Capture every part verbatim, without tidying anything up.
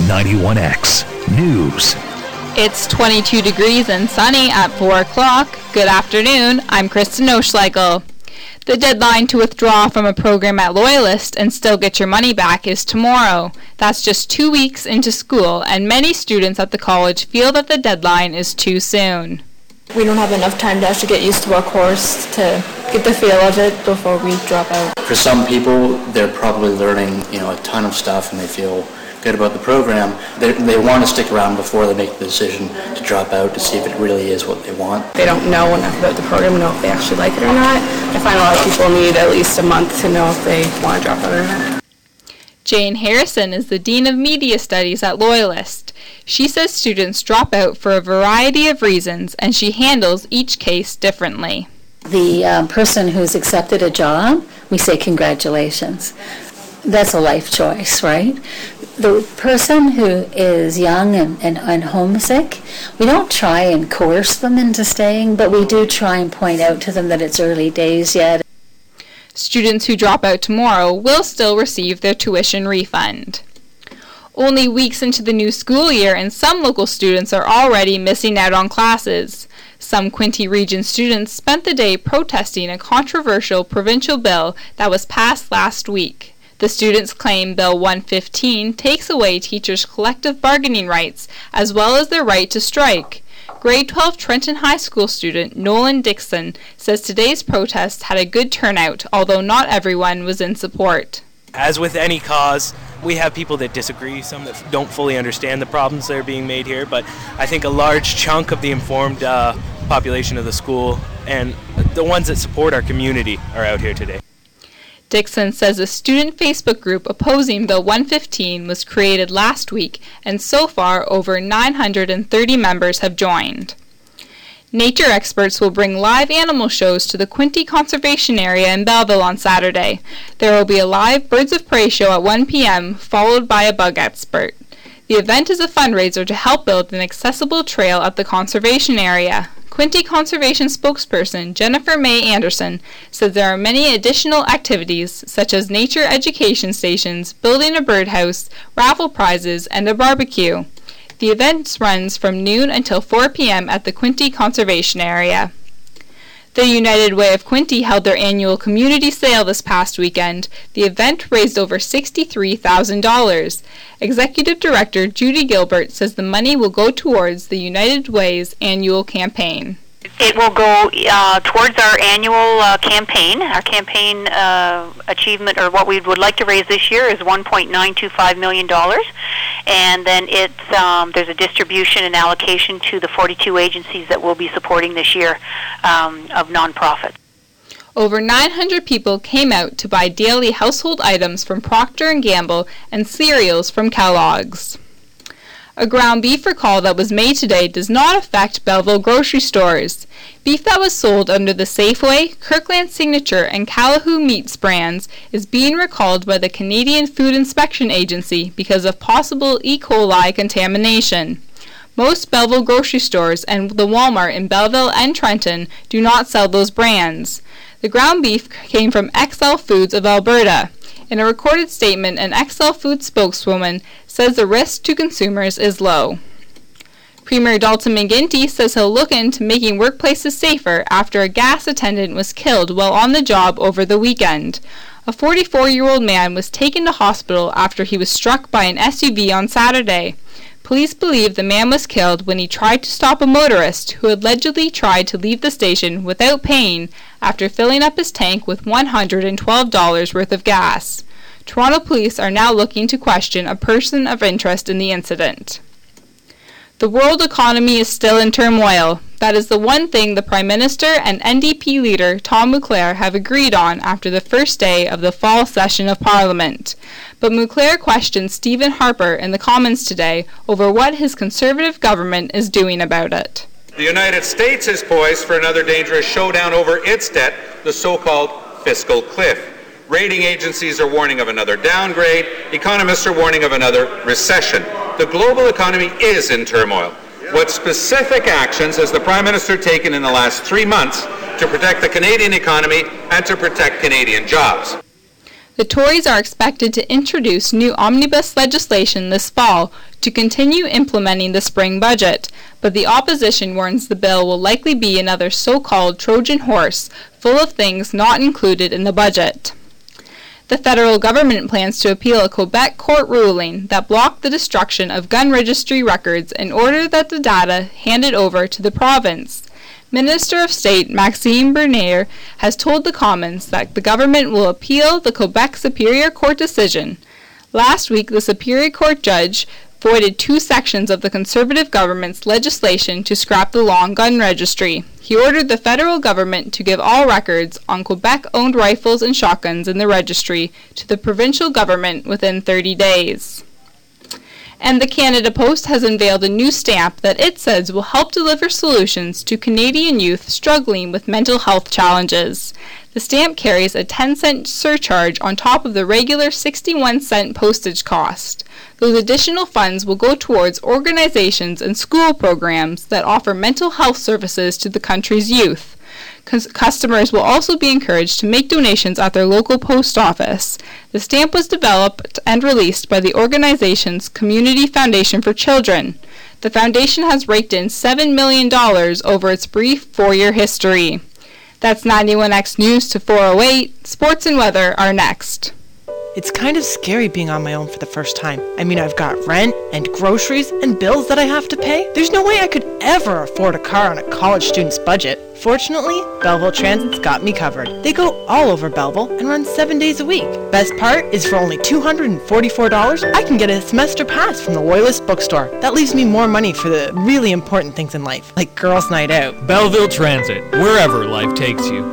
ninety-one X News. It's twenty-two degrees and sunny at four o'clock. Good afternoon, I'm Kristen Oschleigel. The deadline to withdraw from a program at Loyalist and still get your money back is tomorrow. That's just two weeks into school, and many students at the college feel that the deadline is too soon. We don't have enough time to actually get used to our course to get the feel of it before we drop out. For some people, they're probably learning, you know, a ton of stuff and they feel good about the program. They, they want to stick around before they make the decision to drop out to see if it really is what they want. They don't know enough about the program, know if they actually like it or not. I find a lot of people need at least a month to know if they want to drop out or not. Jane Harrison is the Dean of Media Studies at Loyalist. She says students drop out for a variety of reasons, and she handles each case differently. The uh, person who's accepted a job, we say congratulations. That's a life choice, right? The person who is young and, and, and homesick, we don't try and coerce them into staying, but we do try and point out to them that it's early days yet. Students who drop out tomorrow will still receive their tuition refund. Only weeks into the new school year, and some local students are already missing out on classes. Some Quinte Region students spent the day protesting a controversial provincial bill that was passed last week. The students claim Bill one fifteen takes away teachers' collective bargaining rights, as well as their right to strike. Grade twelve Trenton High School student Nolan Dixon says today's protest had a good turnout, although not everyone was in support. As with any cause, we have people that disagree, some that don't fully understand the problems that are being made here, but I think a large chunk of the informed uh, population of the school and the ones that support our community are out here today. Dixon says a student Facebook group opposing Bill one fifteen was created last week, and so far over nine hundred thirty members have joined. Nature experts will bring live animal shows to the Quinte Conservation Area in Belleville on Saturday. There will be a live Birds of Prey show at one p.m., followed by a bug expert. The event is a fundraiser to help build an accessible trail at the conservation area. Quinte Conservation spokesperson Jennifer May Anderson said there are many additional activities such as nature education stations, building a birdhouse, raffle prizes, and a barbecue. The event runs from noon until four p.m. at the Quinte Conservation Area. The United Way of Quinte held their annual community sale this past weekend. The event raised over sixty-three thousand dollars. Executive Director Judy Gilbert says the money will go towards the United Way's annual campaign. It will go uh, towards our annual uh, campaign. Our campaign uh, achievement, or what we would like to raise this year, is one point nine two five million dollars. And then it's um, there's a distribution and allocation to the forty-two agencies that we'll be supporting this year um, of nonprofits. Over nine hundred people came out to buy daily household items from Procter and Gamble and cereals from Kellogg's. A ground beef recall that was made today does not affect Belleville grocery stores. Beef that was sold under the Safeway, Kirkland Signature, and Calahoo Meats brands is being recalled by the Canadian Food Inspection Agency because of possible E. coli contamination. Most Belleville grocery stores and the Walmart in Belleville and Trenton do not sell those brands. The ground beef came from X L Foods of Alberta. In a recorded statement, an X L Foods spokeswoman says the risk to consumers is low. Premier Dalton McGuinty says he'll look into making workplaces safer after a gas attendant was killed while on the job over the weekend. A forty-four-year-old man was taken to hospital after he was struck by an S U V on Saturday. Police believe the man was killed when he tried to stop a motorist who allegedly tried to leave the station without paying after filling up his tank with one hundred twelve dollars worth of gas. Toronto police are now looking to question a person of interest in the incident. The world economy is still in turmoil. That is the one thing the Prime Minister and N D P leader Tom Mulcair have agreed on after the first day of the fall session of Parliament. But Mulcair questioned Stephen Harper in the Commons today over what his Conservative government is doing about it. The United States is poised for another dangerous showdown over its debt, the so-called fiscal cliff. Rating agencies are warning of another downgrade. Economists are warning of another recession. The global economy is in turmoil. What specific actions has the Prime Minister taken in the last three months to protect the Canadian economy and to protect Canadian jobs? The Tories are expected to introduce new omnibus legislation this fall to continue implementing the spring budget, but the opposition warns the bill will likely be another so-called Trojan horse full of things not included in the budget. The federal government plans to appeal a Quebec court ruling that blocked the destruction of gun registry records in order that the data handed over to the province. Minister of State Maxime Bernier has told the Commons that the government will appeal the Quebec Superior Court decision. Last week, the Superior Court judge voided two sections of the Conservative government's legislation to scrap the long gun registry. He ordered the federal government to give all records on Quebec-owned rifles and shotguns in the registry to the provincial government within thirty days. And the Canada Post has unveiled a new stamp that it says will help deliver solutions to Canadian youth struggling with mental health challenges. The stamp carries a ten cent surcharge on top of the regular sixty-one cent postage cost. Those additional funds will go towards organizations and school programs that offer mental health services to the country's youth. Cus- customers will also be encouraged to make donations at their local post office. The stamp was developed and released by the organization's Community Foundation for Children. The foundation has raked in seven million dollars over its brief four-year history. That's ninety-one X News to four oh eight. Sports and weather are next. It's kind of scary being on my own for the first time. I mean, I've got rent and groceries and bills that I have to pay. There's no way I could ever afford a car on a college student's budget. Fortunately, Belleville Transit's got me covered. They go all over Belleville and run seven days a week. Best part is for only two hundred forty-four dollars, I can get a semester pass from the Loyalist bookstore. That leaves me more money for the really important things in life, like girls' night out. Belleville Transit, wherever life takes you.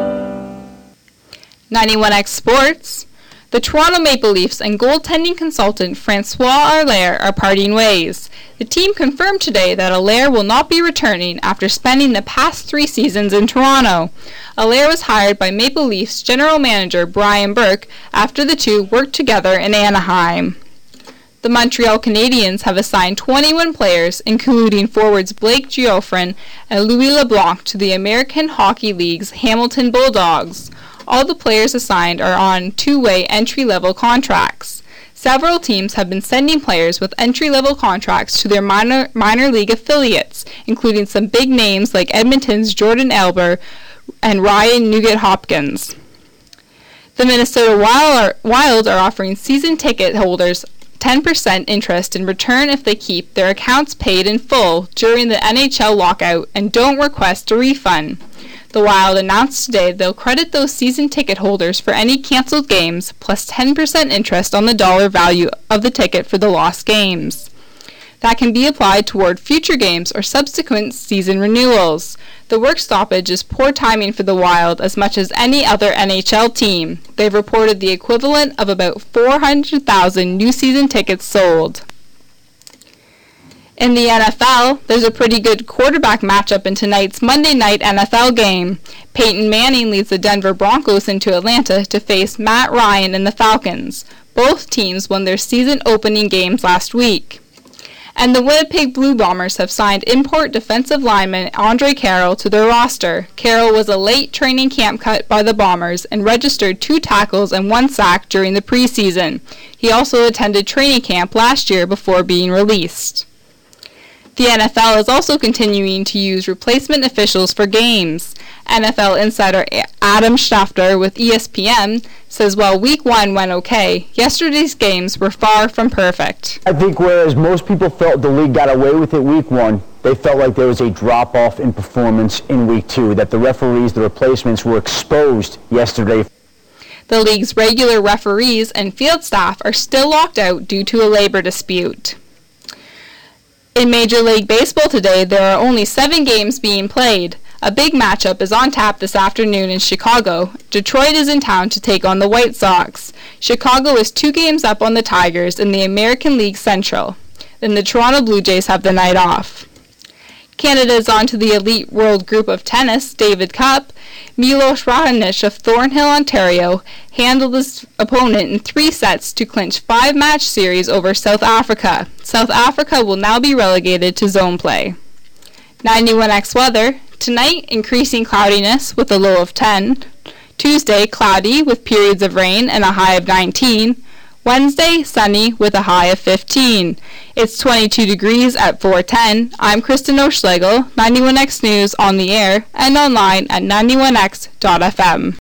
ninety-one X Sports. The Toronto Maple Leafs and goaltending consultant Francois Allaire are parting ways. The team confirmed today that Allaire will not be returning after spending the past three seasons in Toronto. Allaire was hired by Maple Leafs general manager Brian Burke after the two worked together in Anaheim. The Montreal Canadiens have assigned twenty-one players, including forwards Blake Geoffrin and Louis LeBlanc, to the American Hockey League's Hamilton Bulldogs. All the players assigned are on two-way entry-level contracts. Several teams have been sending players with entry-level contracts to their minor, minor league affiliates, including some big names like Edmonton's Jordan Elber and Ryan Nugent-Hopkins. The Minnesota Wild are, Wild are offering season ticket holders ten percent interest in return if they keep their accounts paid in full during the N H L lockout and don't request a refund. The Wild announced today they'll credit those season ticket holders for any canceled games, plus ten percent interest on the dollar value of the ticket for the lost games. That can be applied toward future games or subsequent season renewals. The work stoppage is poor timing for the Wild as much as any other N H L team. They've reported the equivalent of about four hundred thousand new season tickets sold. In the N F L, there's a pretty good quarterback matchup in tonight's Monday night N F L game. Peyton Manning leads the Denver Broncos into Atlanta to face Matt Ryan and the Falcons. Both teams won their season-opening games last week. And the Winnipeg Blue Bombers have signed import defensive lineman Andre Carroll to their roster. Carroll was a late training camp cut by the Bombers and registered two tackles and one sack during the preseason. He also attended training camp last year before being released. The N F L is also continuing to use replacement officials for games. N F L insider Adam Schefter with E S P N says while week one went okay, yesterday's games were far from perfect. I think whereas most people felt the league got away with it week one, they felt like there was a drop-off in performance in week two, that the referees, the replacements, were exposed yesterday. The league's regular referees and field staff are still locked out due to a labor dispute. In Major League Baseball today, there are only seven games being played. A big matchup is on tap this afternoon in Chicago. Detroit is in town to take on the White Sox. Chicago is two games up on the Tigers in the American League Central. Then the Toronto Blue Jays have the night off. Canada is on to the elite world group of tennis, David Cup. Milos Raonic of Thornhill, Ontario, handled his opponent in three sets to clinch five-match series over South Africa. South Africa will now be relegated to zone play. ninety-one X weather. Tonight, increasing cloudiness with a low of ten. Tuesday, cloudy with periods of rain and a high of nineteen. Wednesday, sunny with a high of fifteen. It's twenty-two degrees at four ten. I'm Kristen O'Schlegel, ninety-one X News on the air and online at ninety-one x dot f m.